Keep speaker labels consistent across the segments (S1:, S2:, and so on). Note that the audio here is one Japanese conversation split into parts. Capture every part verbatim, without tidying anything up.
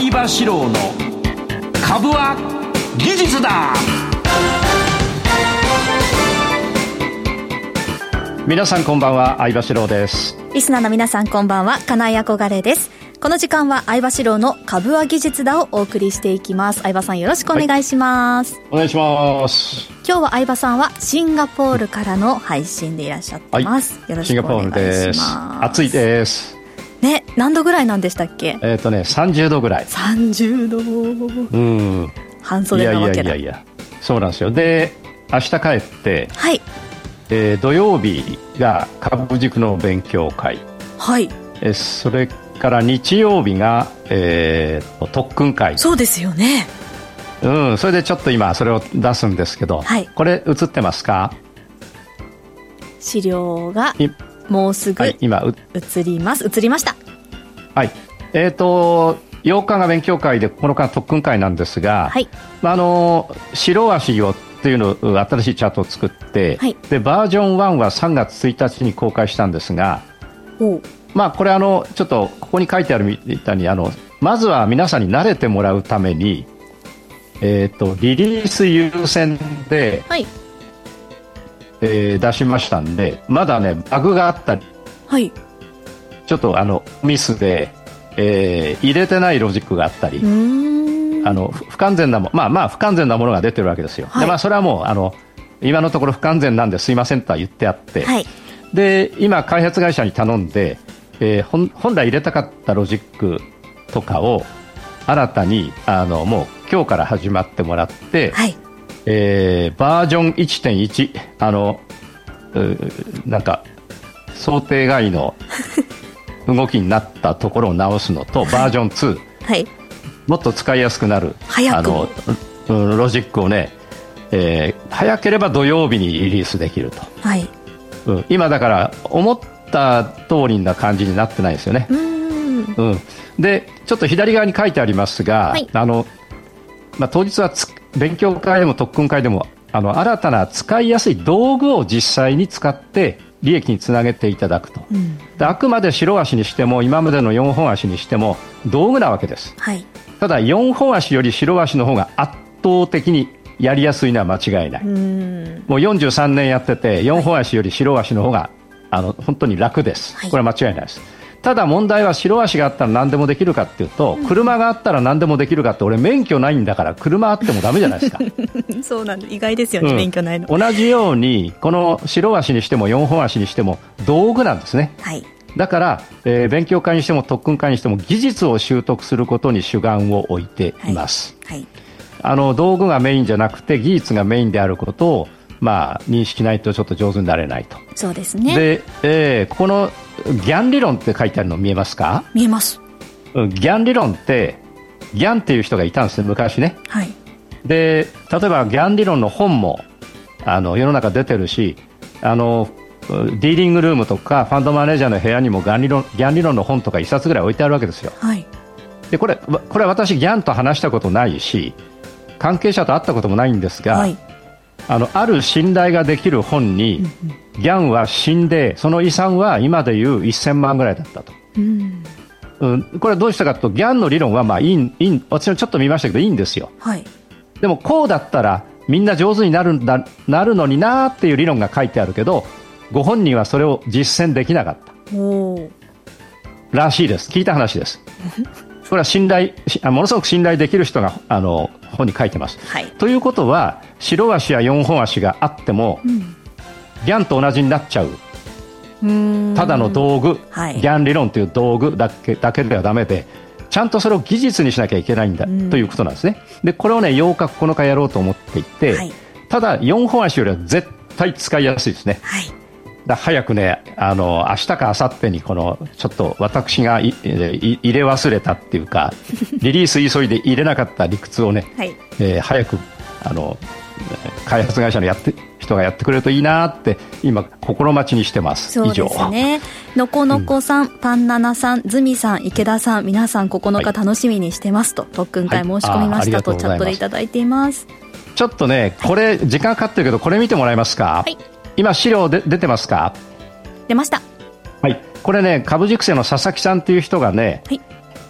S1: 相場志郎の株は技術だ。
S2: 皆さんこんばんは、相場志郎です。
S3: リスナーの皆さんこんばんは、金井憧れです。この時間は相場志郎の株は技術だをお送りしていきます。相場さんよろしくお願いします、
S2: はい、お願いします。
S3: 今日は相場さんはシンガポールからの配信でいらっしゃってます、はい、よろしくお願いします。シンガポールです。
S2: 暑いです
S3: ね。何度ぐらいなんでしたっけ？
S2: えっ、ー、とねさんじゅうどぐらい。
S3: さんじゅうど、うん、半袖なわけだ。
S2: いやいやいやいや、そうなんですよ。で明日帰って、
S3: はい、
S2: えー、土曜日が株軸の勉強会、
S3: はい、
S2: えー、それから日曜日が、えー、特訓会。
S3: そうですよね。
S2: うん、それでちょっと今それを出すんですけど、
S3: はい、
S2: これ映ってますか？
S3: 資料がもうすぐ、はい、今映ります。映りました。
S2: はい。えーとようかが勉強会でここの間特訓会なんですが、はい、まあ、あの白足をっていうの新しいチャートを作って、はい、でバージョンワンはさんがつついたちに公開したんですが、おまあ、これあのちょっとここに書いてあるみたいにあのまずは皆さんに慣れてもらうために、えー、とリリース優先で、はい、えー、出しましたんで、まだねバグがあったり、はい、ちょっとあのミスで、えー、入れてないロジックがあったり、うーんあの不完全なもまあまあ不完全なものが出てるわけですよ、はい、でまあ、それはもうあの今のところ不完全なんですいませんとは言ってあって、はい、で今開発会社に頼んで、えー、本, 本来入れたかったロジックとかを新たにあのもう今日から始まってもらって、はい、えー、バージョン いってんいち あのなんか想定外の動きになったところを直すのと、はい、バージョンツー、はい、もっと使いやすくなるあのロジックをね、えー、早ければ土曜日にリリースできると、はい、うん、今だから思った通りな感じになってないですよね。うん、うん、でちょっと左側に書いてありますが、はい、あのまあ、当日はつ勉強会でも特訓会でもあの新たな使いやすい道具を実際に使って利益につなげていただくと、うん、であくまで白足にしても今までのよんほん足にしても道具なわけです、はい、ただよんほん足より白足の方が圧倒的にやりやすいのは間違いない。うん、もうよんじゅうさんねんやっててよんほん足より白足の方が、はい、あの本当に楽です、はい、これは間違いないです。ただ問題は白足があったら何でもできるかっていうと、うん、車があったら何でもできるかって、俺免許ないんだから車あってもダメじゃないですか
S3: そうなんです。意外ですよね、うん、免許ないの。
S2: 同じようにこの白足にしてもよんほん足にしても道具なんですね、はい、だから、えー、勉強会にしても特訓会にしても技術を習得することに主眼を置いています、はいはい、あの道具がメインじゃなくて技術がメインであることをまあ、認識しないとちょっと上手になれないと。
S3: そうですね。
S2: で、えー、このギャン理論って書いてあるの見えますか？
S3: 見えます。
S2: ギャン理論ってギャンっていう人がいたんですね、昔ね、はい、で例えばギャン理論の本もあの世の中出てるし、あのディーリングルームとかファンドマネージャーの部屋にもギャン理論、ギャン理論の本とかいっさつぐらい置いてあるわけですよ、はい、でこれ、これは私ギャンと話したことないし関係者と会ったこともないんですが、はい、あのある信頼ができる本に、うんうん、ギャンは死んでその遺産は今でいうせんまんぐらいだったと、うんうん、これはどうしたかというと、ギャンの理論はまあいい、いい、私もちょっと見ましたけどいいんですよ、はい、でもこうだったらみんな上手になるんだ、なるのになっていう理論が書いてあるけど、ご本人はそれを実践できなかったおらしいです。聞いた話ですこれは信頼、ものすごく信頼できる人があの本に書いてます、はい、ということは白足やよんほん足があっても、うん、ギャンと同じになっちゃう、うーんただの道具、はい、ギャン理論という道具だけ、だけではダメで、ちゃんとそれを技術にしなきゃいけないんだ、うん、ということなんですね。でこれをねようかここのかやろうと思っていて、はい、ただよんほん足よりは絶対使いやすいですね、はい、だ早くねあの明日か明後日にこのちょっと私がいい入れ忘れたっていうかリリース急いで入れなかった理屈をね、はい、えー、早くあの開発会社のやって人がやってくれるといいなって今心待ちにしてます。
S3: そうですね。のこのこさん、うん、パンナナさん、ズミさん、池田さん、皆さんここのか楽しみにしてますと、はい、特訓会申し込みました、はい、とチャットでいただいています。
S2: ちょっとねこれ時間かかってるけどこれ見てもらえますか？はい、今資料で出てますか？
S3: 出ました。
S2: はい、これね株塾生の佐々木さんっていう人がね、はい、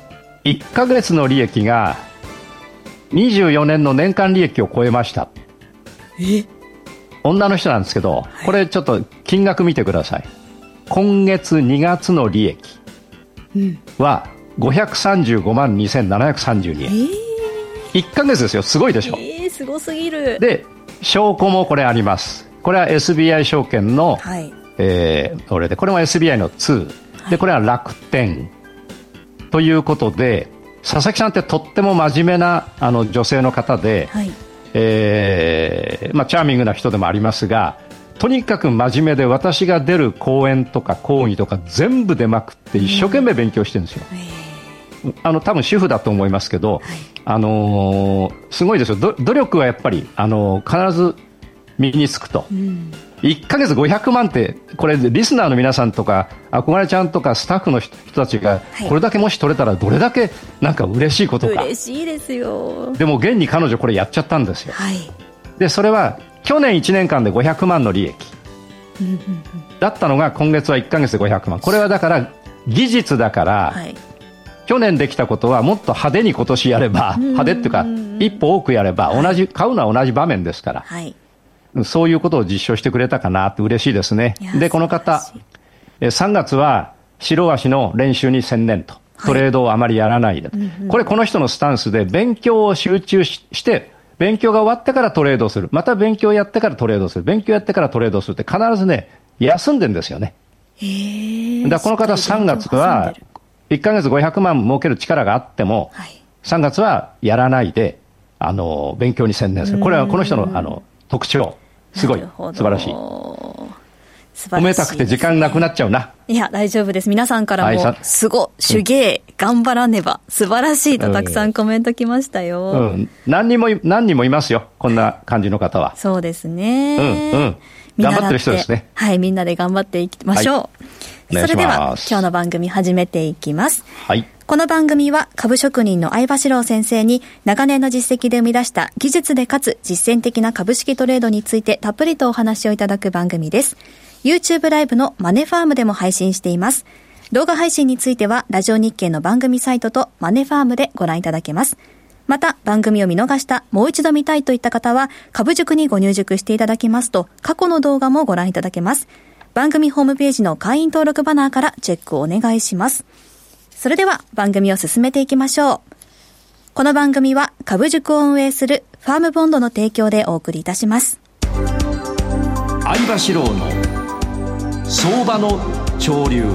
S2: いっかげつの利益がにじゅうよねんの年間利益を超えました。
S3: え
S2: 女の人なんですけど、これちょっと金額見てください。今月にがつの利益はごひゃくさんじゅうごまんにせんななひゃくさんじゅうにえん、えー、いっかげつですよ。すごいでしょ。
S3: えー、すごすぎる。
S2: で証拠もこれあります。これは エスビーアイ 証券の、はい、えー、これでこれも エスビーアイ のにで、これは楽天ということで、佐々木さんってとっても真面目なあの女性の方で、はい、えーまあ、チャーミングな人でもありますが、とにかく真面目で、私が出る講演とか講義とか全部出まくって一生懸命勉強してるんですよ。うん、あの多分主婦だと思いますけど、はい、あのー、すごいですよ。努力はやっぱり、あのー、必ず身につくと。うん、いっかげつごひゃくまんって、これリスナーの皆さんとか憧れちゃんとかスタッフの人たちがこれだけもし取れたらどれだけなんか嬉しいことか。
S3: 嬉しいですよ。
S2: でも現に彼女これやっちゃったんですよ。
S3: はい、
S2: でそれは去年いちねんかんでごひゃくまんの利益だったのが、今月はいっかげつでごひゃくまん。これはだから技術だから、はい、去年できたことはもっと派手に今年やれば、派手っていうか一歩多くやれば、同じ買うのは同じ場面ですから、はい、そういうことを実証してくれたかなって嬉しいですね。でこの方さんがつは白足の練習に専念と、トレードをあまりやらないで、はい、これこの人のスタンスで、勉強を集中 し, して勉強が終わってからトレードする、また勉強やってからトレードする、勉強やってからトレードするって必ずね休んでんですよね。
S3: へー。
S2: だからこの方さんがつはいっかげつごひゃくまん儲ける力があっても、はい、さんがつはやらないであの勉強に専念する。これはこの人のあの特徴、すごい素晴らしい。褒めたくて時間なくなっちゃうな。
S3: いや大丈夫です。皆さんからもすご、手芸、うん、頑張らねば素晴らしいとたくさんコメント来ましたよ。
S2: うん、何人も何人もいますよ、こんな感じの方は。
S3: そうですね、
S2: うんうん、頑張ってる人ですね。
S3: はい、みんなで頑張っていきましょう。はい、それでは今日の番組始めていきます。
S2: はい。
S3: この番組は株職人の相場志郎先生に長年の実績で生み出した技術でかつ実践的な株式トレードについてたっぷりとお話をいただく番組です。YouTube ライブのマネファームでも配信しています。動画配信についてはラジオ日経の番組サイトとマネファームでご覧いただけます。また番組を見逃した、もう一度見たいといった方は株塾にご入塾していただきますと過去の動画もご覧いただけます。番組ホームページの会員登録バナーからチェックをお願いします。それでは番組を進めていきましょう。この番組は株塾を運営するファームボンドの提供でお送りいたします。
S1: 相場志郎の相場の潮流。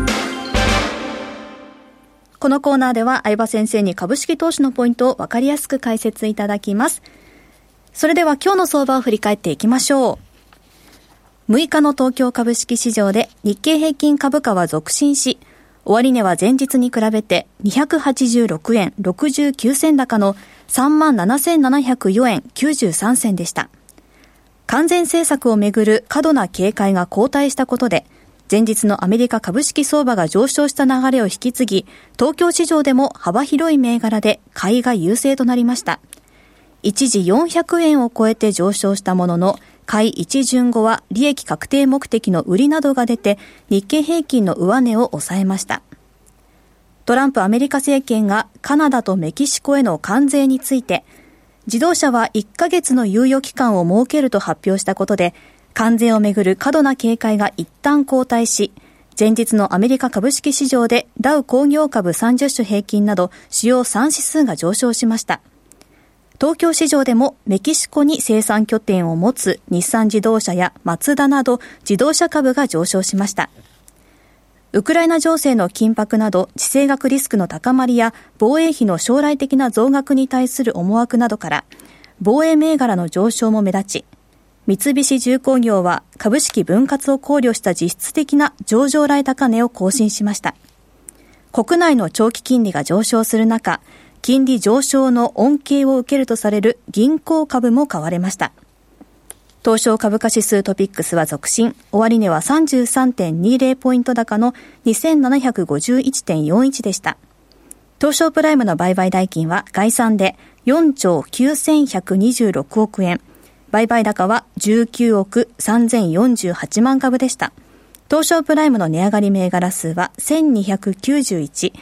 S3: このコーナーでは相場先生に株式投資のポイントを分かりやすく解説いただきます。それでは今日の相場を振り返っていきましょう。むいかの東京株式市場で日経平均株価は続伸し、終値は前日に比べてにひゃくはちじゅうろくえんろくじゅうきゅうせん高の さんまんななせんななひゃくよえんきゅうじゅうさんせんでした。完全政策をめぐる過度な警戒が後退したことで、前日のアメリカ株式相場が上昇した流れを引き継ぎ、東京市場でも幅広い銘柄で買いが優勢となりました。一時よんひゃくえんを超えて上昇したものの、買い一巡後は利益確定目的の売りなどが出て、日経平均の上値を抑えました。トランプアメリカ政権がカナダとメキシコへの関税について、自動車はいっかげつの猶予期間を設けると発表したことで、関税をめぐる過度な警戒が一旦後退し、前日のアメリカ株式市場でダウ工業株さんじゅっしゅ平均など主要さん指数が上昇しました。東京市場でもメキシコに生産拠点を持つ日産自動車やマツダなど自動車株が上昇しました。ウクライナ情勢の緊迫など地政学リスクの高まりや防衛費の将来的な増額に対する思惑などから防衛銘柄の上昇も目立ち、三菱重工業は株式分割を考慮した実質的な上場来高値を更新しました。国内の長期金利が上昇する中、金利上昇の恩恵を受けるとされる銀行株も買われました。東証株価指数トピックスは続伸、終値は さんじゅうさんてんにじゅう ポイント高の にせんななひゃくごじゅういちてんよんいち でした。東証プライムの売買代金は概算でよんちょうきゅうせんひゃくにじゅうろくおくえん、売買高はじゅうきゅうおくさんぜんよんじゅうはちまん株でした。東証プライムの値上がり銘柄数はせんにひゃくきゅうじゅういち、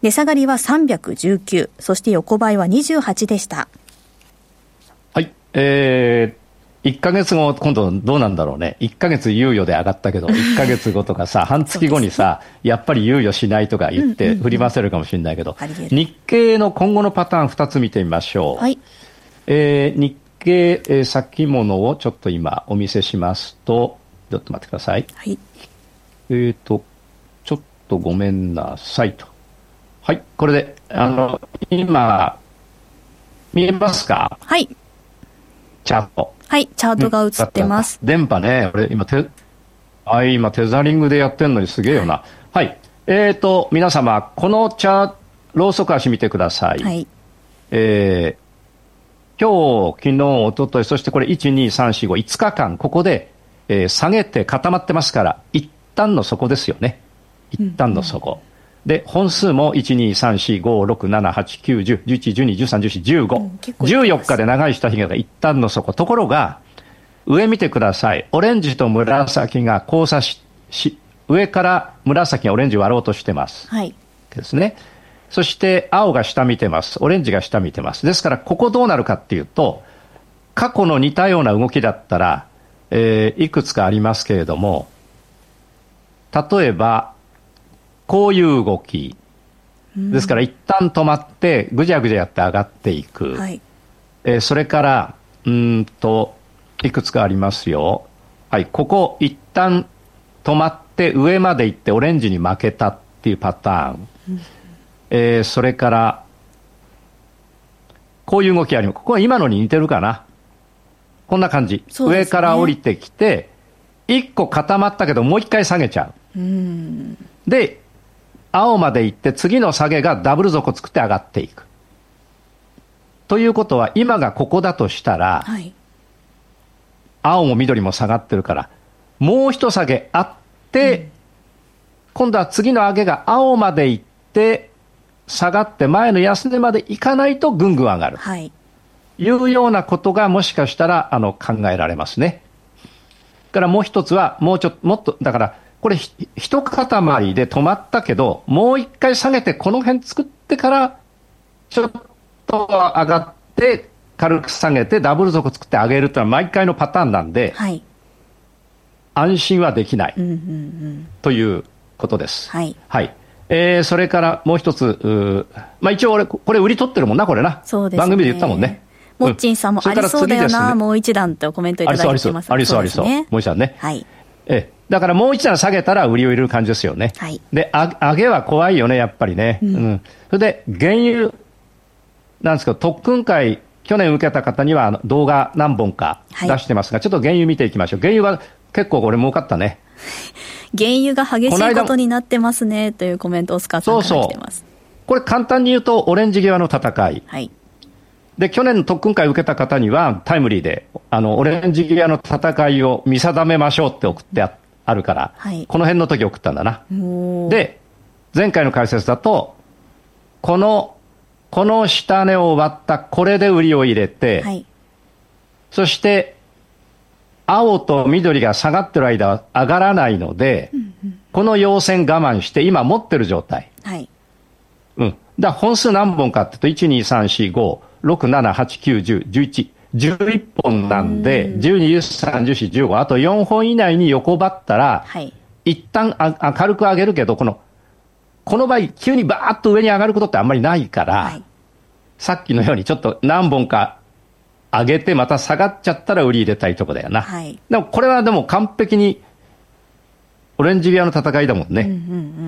S3: 値下がりはさんびゃくじゅうきゅう、そして横ばいはにじゅうはちでした。
S2: はい、えー、いっかげつご、今度どうなんだろうね。いっかげつ猶予で上がったけど、いっかげつごとかさ、半月後にさ、ね、やっぱり猶予しないとか言って振り回せるかもしれないけど、うんうんうん、日経の今後のパターンふたつ見てみましょう。はい、えー、日経、えー、先物をちょっと今お見せしますと、ちょっと待ってください。はい、えーと、ちょっとごめんなさいと。はい、これで、あの、今、見えますか？
S3: はい。
S2: チャート。
S3: はい、チャートが映ってます。
S2: うん、電波ね、俺今テ、はい、今テザリングでやってんのにすげえよな。はい。えーと、皆様、このチャート、ローソク足見てください。はい。えー、今日、昨日、おととい、そしてこれいち、に、さん、よん、ご、いつかかん、ここで、えー、下げて固まってますから、一旦の底ですよね。一旦の底。うんうん、で、本数もいち、に、さん、よん、ご、ろく、なな、はち、きゅう、じゅう、じゅういち、じゅうに、じゅうさん、じゅうよん、じゅうご、うん、じゅうよっかで長い下髭が一旦の底。ところが、上見てください。オレンジと紫が交差し、し上から紫がオレンジ割ろうとしてます。はい。ですね。そして青が下見てます。オレンジが下見てます。ですから、ここどうなるかっていうと、過去の似たような動きだったら、えー、いくつかありますけれども、例えば、こういう動き。ですから、一旦止まって、ぐじゃぐじゃやって上がっていく。はい。えー、それから、うーんと、いくつかありますよ。はい。ここ、一旦止まって上まで行ってオレンジに負けたっていうパターン。うん、えー、それから、こういう動きあります。ここは今のに似てるかな。こんな感じ。ね、上から降りてきて、一個固まったけど、もう一回下げちゃう。うん、で、青まで行って次の下げがダブル底作って上がっていく。ということは、今がここだとしたら、はい、青も緑も下がってるから、もう一下げあって、うん、今度は次の上げが青まで行って、下がって前の安値まで行かないとぐんぐん上がる。はい。いうようなことがもしかしたら、あの、考えられますね。からもう一つは、もうちょっと、もっと、だから、これ、一塊で止まったけど、もう一回下げて、この辺作ってから、ちょっと上がって、軽く下げてダブル底作って上げるというのは毎回のパターンなんで、はい、安心はできない、うんうんうん、ということです。はい。はい。えー、それからもう一つ、まあ一応俺、これ売り取ってるもんな、これな。そうですね。番組で言ったもんね。
S3: モッチンさんもありそうだよな、ね、もう一段とコメントいただいてます。
S2: ありそうありそう。ありそうありそう。もう一段ね。はい。えー、だからもう一段下げたら売りを入れる感じですよね。はい。で、あ上げは怖いよね、やっぱりね。うん。うん、それで、原油なんですけど、特訓会、去年受けた方には動画何本か出してますが、はい、ちょっと原油見ていきましょう。原油は結構これ儲かったね。
S3: 原油が激しいことになってますねというコメントをスカーさんから来てます。
S2: そうそう。これ簡単に言うとオレンジ際の戦い。はい。で、去年の特訓会受けた方にはタイムリーで、あの、オレンジ際の戦いを見定めましょうって送って あ, あるから、はい、この辺の時送ったんだな。で、前回の解説だと、このこの下値を割ったこれで売りを入れて、はい、そして青と緑が下がってる間は上がらないので、うんうん、この陽線我慢して今持ってる状態、はい、うん、だから本数何本かっていうといち、に、さん、よん、ご、ろく、なな、はち、きゅう、じゅう、じゅういち、じゅういっぽんなんで、じゅうに、じゅうさん、じゅうよん、じゅうご、あとよんほん以内に横ばったら、はい、一旦あ軽く上げるけど、このこの場合急にバーッと上に上がることってあんまりないから、はい、さっきのようにちょっと何本か上げてまた下がっちゃったら売り入れたいとこだよな、はい、でもこれはでも完璧にオレンジ際の戦いだもんね、うんうんうん、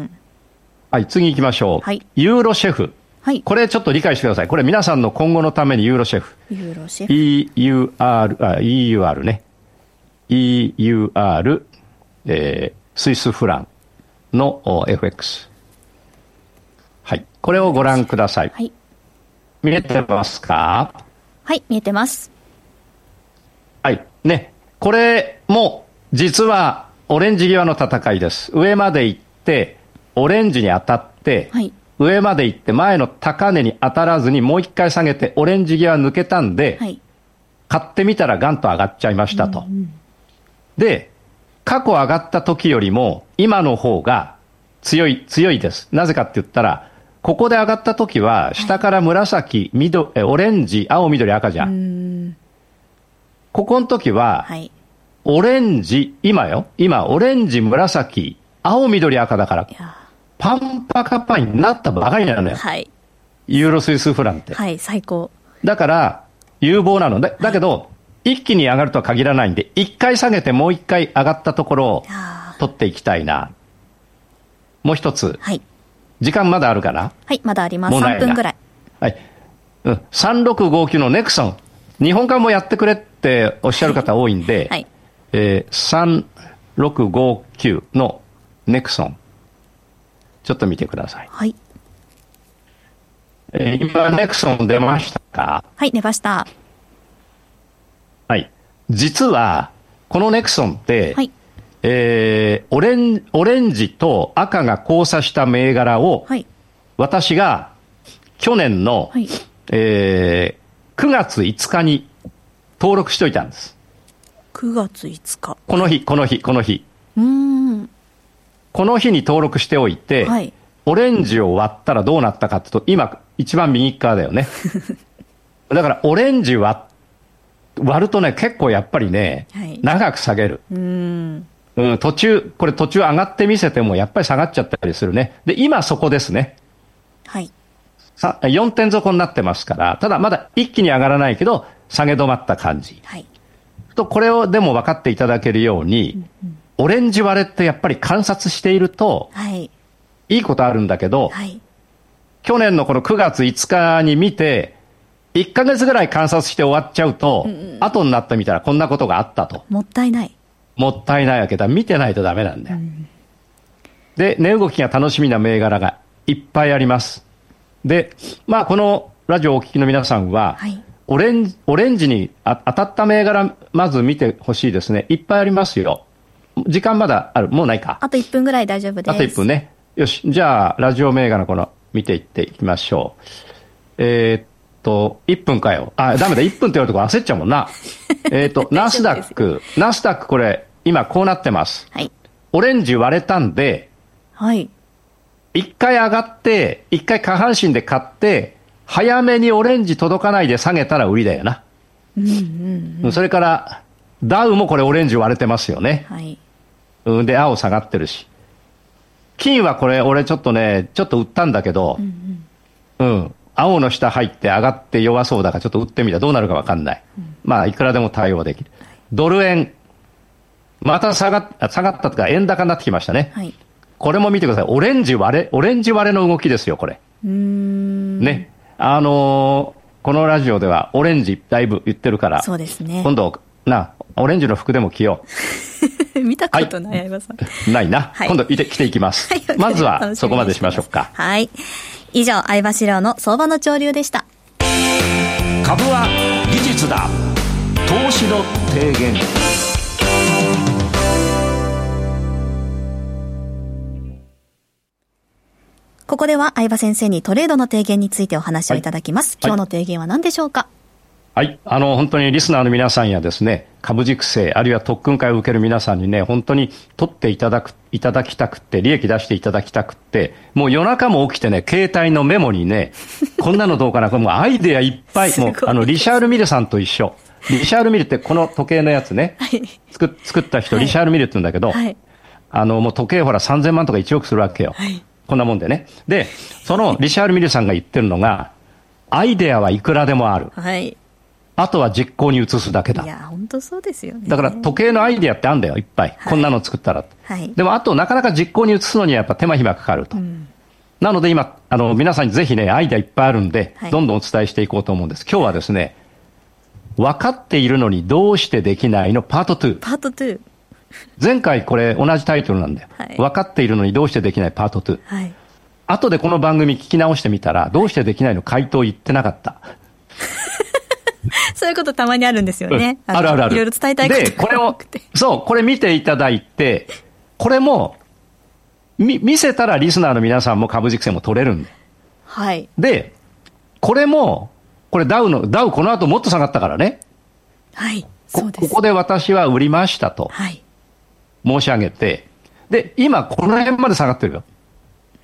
S2: はい、次行きましょう、はい、ユーロシェフ、はい、これちょっと理解してください。これ皆さんの今後のためにユーロシェフ、ユーロシェフ イーユーアール あ イーユーアール ね イーユーアール、えー、スイスフランの エフエックス、はい、これをご覧ください、はい、見えてますか？
S3: はい、見えてます。
S2: はいね、これも実はオレンジ際の戦いです。上まで行ってオレンジに当たって、はい、上まで行って前の高値に当たらずにもう一回下げてオレンジ際抜けたんで、はい、買ってみたらガンと上がっちゃいましたと、うんうん、で過去上がった時よりも今の方が強い強いです。なぜかって言ったらここで上がった時は、下から紫、緑、えオレンジ、青、緑、赤じゃん。
S3: うん
S2: ここの時は、
S3: はい。
S2: オレンジ、今よ。今、オレンジ、紫、青、緑、赤だから
S3: い、や
S2: パンパカパンになったばかりなのよ。
S3: はい。
S2: ユーロスイスフランって。
S3: はい、最高。
S2: だから、有望なので、だけど、一気に上がるとは限らないんで、一回下げてもう一回上がったところを取っていきたいな。もう一つ。
S3: はい。
S2: 時間まだあるかな？
S3: はい、まだあります。
S2: もうないな
S3: さんぷんぐらい。
S2: はい。うん。さんろくごきゅうのネクソン。日本館もやってくれっておっしゃる方多いんで、
S3: はい。
S2: えー、さんろくごきゅうのネクソン。ちょっと見てください。
S3: はい。
S2: えー、今、ネクソン出ましたか？
S3: はい、出ました。
S2: はい。実は、このネクソンって、
S3: はい。
S2: えー、オレン、オレンジと赤が交差した銘柄を、
S3: はい。
S2: 私が去年の、
S3: はい。
S2: えー、くがついつかに登録しといたんです。
S3: くがついつか。
S2: この日、この日、この日。
S3: うーん。
S2: この日に登録しておいて、
S3: はい。
S2: オレンジを割ったらどうなったかっていうと、今、一番右側だよね。だから、オレンジ割、割るとね、結構やっぱりね、
S3: はい、
S2: 長く下げる。
S3: うーん。
S2: うん、途中、これ途中上がってみせてもやっぱり下がっちゃったりするね。で、今そこですね。
S3: はい。
S2: さよんてん底になってますから、ただまだ一気に上がらないけど、下げ止まった感じ。
S3: はい。
S2: と、これをでも分かっていただけるように、うんうん、オレンジ割れってやっぱり観察していると、
S3: はい。
S2: いいことあるんだけど、
S3: はい。
S2: 去年のこのくがついつかに見て、いっかげつぐらい観察して終わっちゃうと、うんうん、後になってみたらこんなことがあったと。
S3: もったいない。
S2: もったいないわけだ。見てないとダメなんだよ。うん、で、値動きが楽しみな銘柄がいっぱいあります。で、まあこのラジオをお聞きの皆さんは、はい、オレンジ、オレンジにあ当たった銘柄まず見てほしいですね。いっぱいありますよ。時間まだある？もうないか。
S3: あといっぷんぐらい大丈夫です。
S2: あといっぷんね。よし。じゃあ、ラジオ銘柄この見ていっていきましょう。えー、っと、いっぷんかよ。あ、ダメだ。いっぷんって言われるとこ焦っちゃうもんな。えっと、ナスダック。ナスダックこれ、今こうなってます。はい。オレンジ割れたんで、
S3: はい。
S2: 一回上がって、一回下半身で買って、早めにオレンジ届かないで下げたら売りだよな。うんうんうん。それから、ダウもこれオレンジ割れてますよね。はい。うんで、青下がってるし。金はこれ、俺ちょっとね、ちょっと売ったんだけど、うんうん。うん。青の下入って上がって弱そうだからちょっと売ってみた。どうなるかわかんない。うん、まあ、いくらでも対応できる。ドル円。また下がっ、下がったとか円高になってきましたね。はい。これも見てください。オレンジ割れ、オレンジ割れの動きですよ、これ。うーん。ね。あのー、このラジオではオレンジだいぶ言ってるから。
S3: そうですね。
S2: 今度、な、オレンジの服でも着よ
S3: う。見たことない、相葉さん。
S2: ないな。はい、今度着て、着ていきます。はい、まずは、そこまでしましょうか。
S3: はい。以上、相場志郎の相場の潮流でした。
S1: 株は技術だ。投資の提言。
S3: ここでは相場先生にトレードの提言についてお話をいただきます。はい、今日の提言は何でしょうか？
S2: はい。あの、本当にリスナーの皆さんやですね、株軸成、あるいは特訓会を受ける皆さんにね、本当に取っていただく、いただきたくって、利益出していただきたくって、もう夜中も起きてね、携帯のメモにね、こんなのどうかな、これもうアイデアいっぱい、もう、あの、リシャール・ミルさんと一緒。リシャール・ミルってこの時計のやつね、はい、作, 作った人、はい、リシャール・ミルって言うんだけど、はい、あの、もう時計ほらさんぜんまんとかいちおくするわけよ。はい、こんなもんでね。で、そのリシャール・ミルさんが言ってるのが、アイデアはいくらでもある。はい。あとは実行に移すだけだ。
S3: いや、本当そうですよね。
S2: だから時計のアイデアってあるんだよ、いっぱい。はい、こんなの作ったら。はい。でもあとなかなか実行に移すのにはやっぱ手間暇かかると。うん、なので今、あの、皆さんにぜひね、アイデアいっぱいあるんで、はい、どんどんお伝えしていこうと思うんです。今日はですね、分かっているのにどうしてできないのパートに。
S3: パートに。
S2: 前回これ同じタイトルなんだよ。はい、分かっているのにどうしてできないパートに。はい。後でこの番組聞き直してみたら、どうしてできないの回答言ってなかった。
S3: そういうことたまにあるんですよね。
S2: うん、あるあるある。
S3: いろいろ伝えたいことが多くて。
S2: で、これを、そう、これ見ていただいて、これも、み、見せたらリスナーの皆さんも株軸線も取れるんで。
S3: はい。
S2: で、これも、これダウの、ダウこの後もっと下がったからね。
S3: はい。そうです。
S2: こ、ここで私は売りましたと。はい。申し上げて、で、今この辺まで下がってるよ。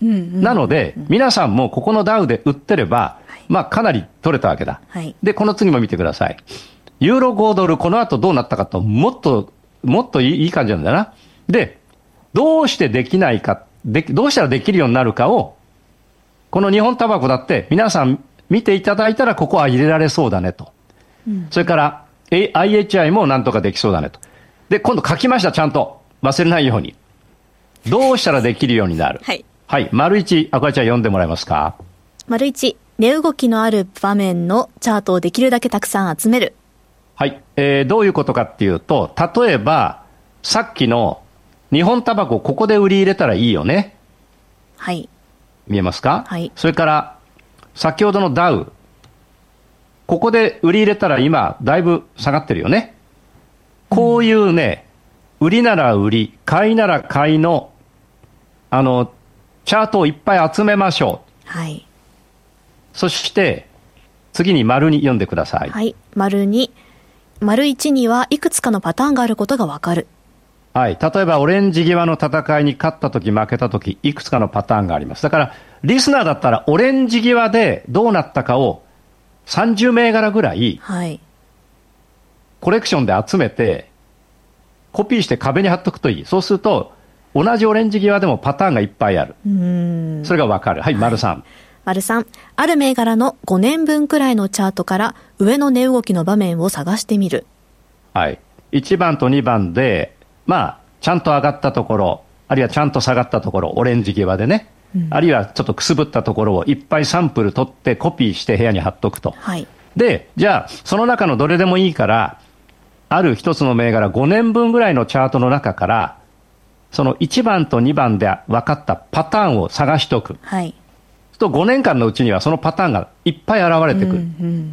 S3: うんうん、
S2: なので、皆さんもここのダウで売ってれば、はい、まあかなり取れたわけだ。はい、で、この次も見てください。ユーロごドル、この後どうなったかと、もっと、もっといい感じなんだな。で、どうしてできないか、でどうしたらできるようになるかを、この日本タバコだって皆さん見ていただいたらここは入れられそうだねと。うん、それから、アイエイチアイ もなんとかできそうだねと。で、今度書きました、ちゃんと。忘れないように。どうしたらできるようになる。はい。はい。丸一、あかりちゃん読んでもらえますか。
S3: 丸一、値動きのある場面のチャートをできるだけたくさん集める。
S2: はい。えー、どういうことかっていうと、例えば、さっきの日本タバコここで売り入れたらいいよね。
S3: はい。
S2: 見えますか。
S3: はい。
S2: それから、先ほどのダウ。ここで売り入れたら今、だいぶ下がってるよね。こういうね、うん、売りなら売り、買いなら買いの、あの、チャートをいっぱい集めましょ
S3: う。はい。
S2: そして、次に丸に読んでください。
S3: はい。丸に、丸一にはいくつかのパターンがあることがわかる。
S2: はい。例えば、オレンジ際の戦いに勝ったとき、負けたとき、いくつかのパターンがあります。だから、リスナーだったら、オレンジ際でどうなったかを、さんじゅう銘柄ぐらい、
S3: はい、
S2: コレクションで集めて、コピーして壁に貼っとくといい。そうすると、同じオレンジ際でもパターンがいっぱいある。
S3: うーん、
S2: それがわかる。はい、丸さん。
S3: 丸さん、ある銘柄のごねんぶんくらいのチャートから上の値動きの場面を探してみる。
S2: はい。いちばんとにばんで、まあ、ちゃんと上がったところ、あるいはちゃんと下がったところ、オレンジ際でね。うん、あるいはちょっとくすぶったところをいっぱいサンプル取ってコピーして部屋に貼っとくと。
S3: はい、
S2: で、じゃあ、その中のどれでもいいから、ある一つの銘柄ごねんぶんぐらいのチャートの中から、そのいちばんとにばんで分かったパターンを探しておく。
S3: はい。
S2: とごねんかんのうちにはそのパターンがいっぱい現れてくる。うんうん、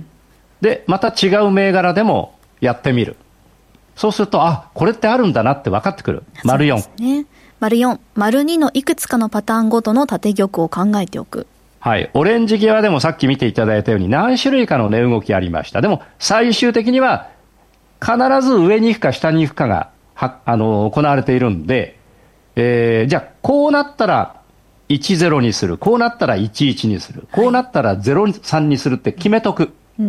S2: で、また違う銘柄でもやってみる。そうすると、あ、これってあるんだなって分かってくる。丸よん。
S3: そうですね。丸よん、丸にのいくつかのパターンごとの縦玉を考えておく。
S2: はい。オレンジ際でもさっき見ていただいたように何種類かの値動きありました。でも最終的には必ず上に行くか下に行くかがはあの行われているんで、えー、じゃあこうなったらいちゼロにする。こうなったらいちいちにする。こうなったらゼロさんにするって決めとく。うん、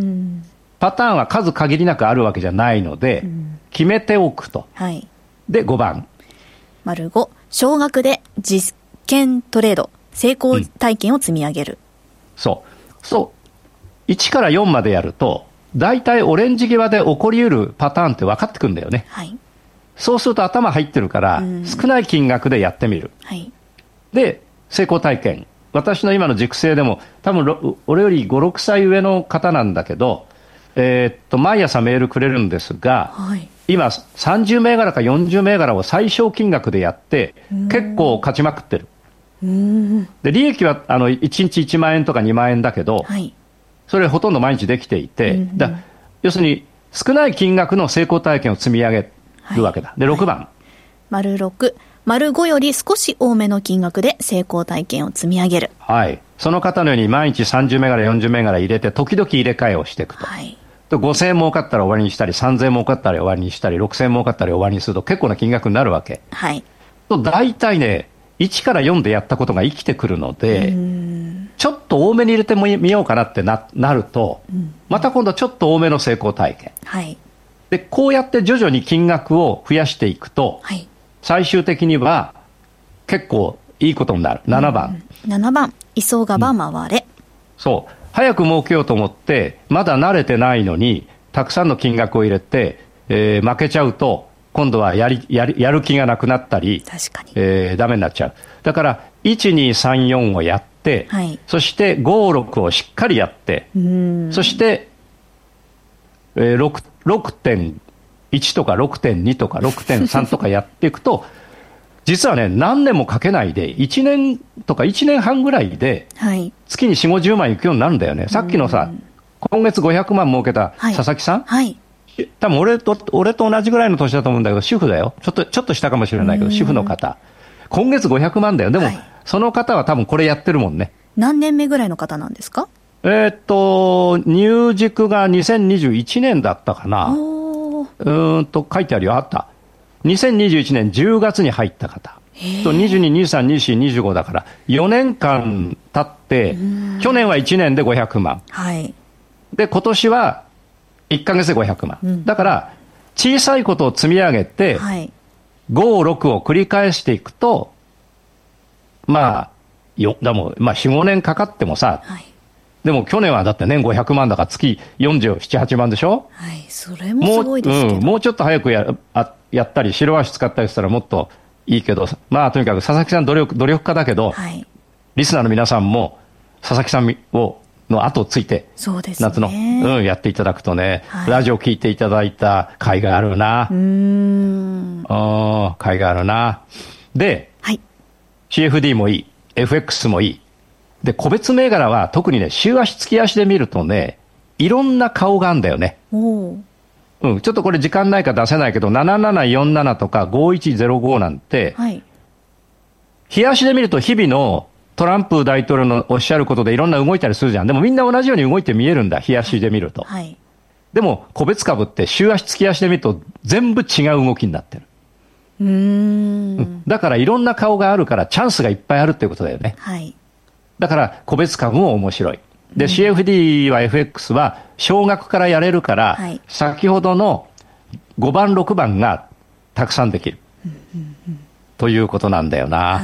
S2: パターンは数限りなくあるわけじゃないので、うん、決めておくと。
S3: はい。
S2: で、ごばん。
S3: 丸ご、少額で実験トレード、成功体験を積み上げる。うん、
S2: そう。そう。いちからよんまでやると、大体オレンジ際で起こり得るパターンって分かってくるんだよね。
S3: はい。そう
S2: すると頭入ってるから、少ない金額でやってみる。
S3: はい。
S2: で、成功体験。私の今の塾生でも、多分俺よりご、ろくさい上の方なんだけど、えー、っと、毎朝メールくれるんですが、
S3: はい、
S2: 今さんじゅう銘柄かよんじゅう銘柄を最小金額でやって結構勝ちまくってる。
S3: うーん、
S2: で利益はあのいちにちいちまんえんとかにまんえんだけど、
S3: はい、
S2: それほとんど毎日できていて、うんうん、だ要するに少ない金額の成功体験を積み上げるわけだ。はい、でろくばん、はい、
S3: 丸ろく、丸ごより少し多めの金額で成功体験を積み上げる。
S2: はい、その方のように毎日さんじゅう銘柄よんじゅう銘柄入れて時々入れ替えをしていくと。
S3: はい、
S2: ごせんえん儲かったら終わりにしたり、さんぜんえん儲かったら終わりにしたり、ろくせんえん儲かったら終わりにすると結構な金額になるわけ。
S3: はい。
S2: と大体ね、いちからよんでやったことが生きてくるので、ちょっと多めに入れてみようかなって な, なると、うん、また今度ちょっと多めの成功体験。
S3: はい。
S2: で、こうやって徐々に金額を増やしていくと、
S3: はい、
S2: 最終的には結構いいことになる。ななばん。
S3: うん、ななばん、急がば回れ。うん、
S2: そう。早く儲けようと思ってまだ慣れてないのにたくさんの金額を入れて、えー、負けちゃうと今度はやりやりやる気がなくなったり、
S3: 確かに、
S2: えー、ダメになっちゃう。だからいちにさんよんをやって、
S3: はい、
S2: そしてごろくをしっかりやって、
S3: うん、
S2: そして、えー、ろく ろくてんいちとか ろくてんに とか ろくてんさん とかやっていくと実はね、何年もかけないでいちねんとかいちねんはんぐらいで月によんじゅうごじゅうまんいくようになるんだよね。さっきのさ、今月ごひゃくまん儲けた佐々木さん、
S3: はいはい、
S2: 多分俺と俺と同じぐらいの年だと思うんだけど、主婦だよ。ちょっとちょっと下かもしれないけど、主婦の方今月ごひゃくまんだよ。でも、はい、その方は多分これやってるもんね。
S3: 何年目ぐらいの方なんですか？
S2: えー、っと入塾がにせんにじゅういちねんだったかな。うーんと書いてあるよ。あった。にせんにじゅういちねんじゅうがつに入った方。 とにじゅうに、にじゅうさん、にじゅうよん、にじゅうごだからよねんかん経って去年はいちねんでごひゃくまん、
S3: はい、
S2: で今年はいっかげつでごひゃくまん、うん、だから小さいことを積み上げて、はい、ご、ろくを繰り返していくとまあよだもまあよん、ごねんかかってもさ、はい、でも去年はだって年ごひゃくまんだから月よんじゅうなな、はちまんでしょ。
S3: はい、それもすごいですけど、
S2: もう、うん、もうちょっと早く や, あやったり白足使ったりしたらもっといいけど、まあとにかく佐々木さん努力努力家だけど、はい、リスナーの皆さんも佐々木さんをの後をついて、
S3: そうですね、
S2: 夏の、うん、やっていただくとね、はい、ラジオ聞いていただいた甲斐があるな。
S3: うーん、
S2: あ甲斐があるな。で、はい、シーエフディー もいい、エフエックス もいい。で、個別銘柄は特にね、週足月足で見るとね、いろんな顔があるんだよね。
S3: お
S2: うん、ちょっとこれ時間ないから出せないけど、ななななよんななとかごいちゼロごなんて、はい、日足で見ると日々のトランプ大統領のおっしゃることでいろんな動いたりするじゃん。でもみんな同じように動いて見えるんだ、日足で見ると。はい、でも個別株って週足月足で見ると全部違う動きになってる。
S3: うーん、
S2: だからいろんな顔があるからチャンスがいっぱいあるっていうことだよね。
S3: はい、
S2: だから個別株も面白い。で、うん、シーエフディー は エフエックス は少額からやれるから、はい、先ほどのごばん、ろくばんがたくさんできる。うんうんうん、ということなんだよな。
S3: はい、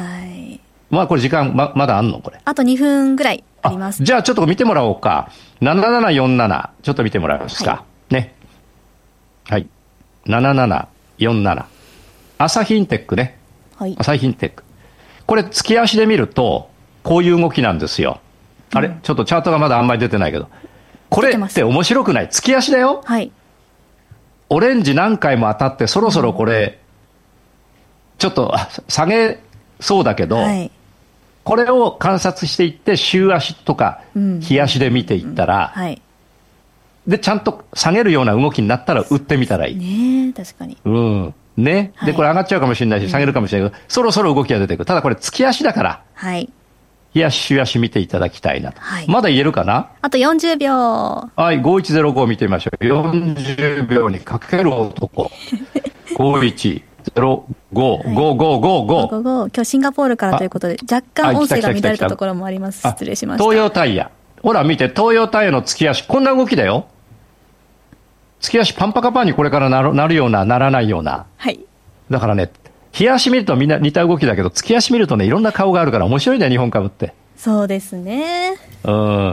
S2: まあこれ時間 ま, まだあんのこれ。
S3: あとにふんぐらいあります。
S2: じゃあちょっと見てもらおうか。ななななよんななちょっと見てもらえますか。はい、ね。はい。ななななよんなな。朝日インテックね。はい。朝日インテック。これ月足で見るとこういう動きなんですよ。あれ、うん、ちょっとチャートがまだあんまり出てないけど。これって面白くない？月足だよ。
S3: はい。
S2: オレンジ何回も当たってそろそろこれ、うん、ちょっと下げそうだけど、はい、これを観察していって週足とか日足で見ていったら、うんうんはい、でちゃんと下げるような動きになったら売ってみたらいい。
S3: ねえ、確かに。
S2: うんね、はい、でこれ上がっちゃうかもしれないし下げるかもしれないけど、うん、そろそろ動きが出てくる。ただこれ月足だから、
S3: はい、
S2: 日足週足見ていただきたいなと、はい、まだ言えるかな。
S3: あとよんじゅうびょう。
S2: はい、ごいちゼロご見てみましょう。よんじゅうびょうにかける男ごいちゼロごごごごご
S3: 今日シンガポールからということで若干音声が乱れたところもあります。失礼しました。
S2: 東洋タイヤ、ほら見て、東洋タイヤの月足こんな動きだよ。月足パンパカパンにこれからな る, なるようなならないような、
S3: はい、
S2: だからね、日足見るとみんな似た動きだけど月足見るとねいろんな顔があるから面白いね、日本株って。
S3: そうですね。
S2: うん、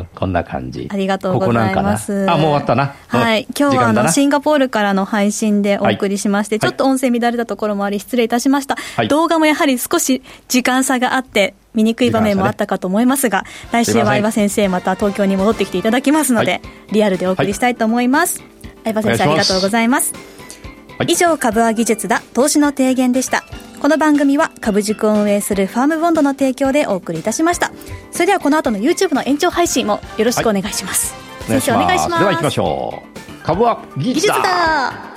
S2: こんな感じ。
S3: ありがとうございます。
S2: ここなんかな。あ、もう終わったな。
S3: はい、今日はあのシンガポールからの配信でお送りしまして、はい、ちょっと音声乱れたところもあり失礼いたしました、はい、動画もやはり少し時間差があって見にくい場面もあったかと思いますが、来週は相葉先生また東京に戻ってきていただきますので、はい、リアルでお送りしたいと思います、はい、相葉先生ありがとうございます。はい、以上、株は技術だ投資の提言でした。この番組は株塾を運営するファームボンドの提供でお送りいたしました。それではこの後の YouTube の延長配信もよろしくお願いします、はい、先生お願いします。
S2: では行きましょう。株は技術だ。
S3: 技術だ。